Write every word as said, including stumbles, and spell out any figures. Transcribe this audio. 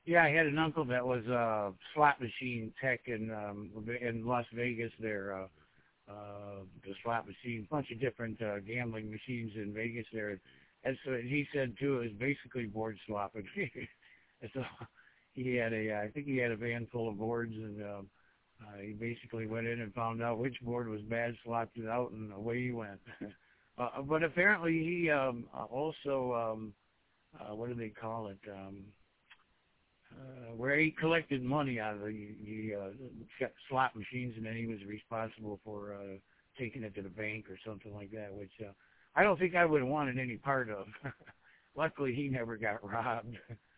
Yeah, I had an uncle that was a slot machine tech in um, in Las Vegas. There, uh, uh, the slot machine, bunch of different uh, gambling machines in Vegas. There, and so he said too, it was basically board slopping. And so he had a, I think he had a van full of boards, and um, uh, he basically went in and found out which board was bad, swapped it out, and away he went. uh, but apparently he um, uh, also, um, uh, what do they call it? Um, uh, where he collected money out of the, the uh, slot machines, and then he was responsible for uh, taking it to the bank or something like that, which uh, I don't think I would have wanted any part of. Luckily, he never got robbed.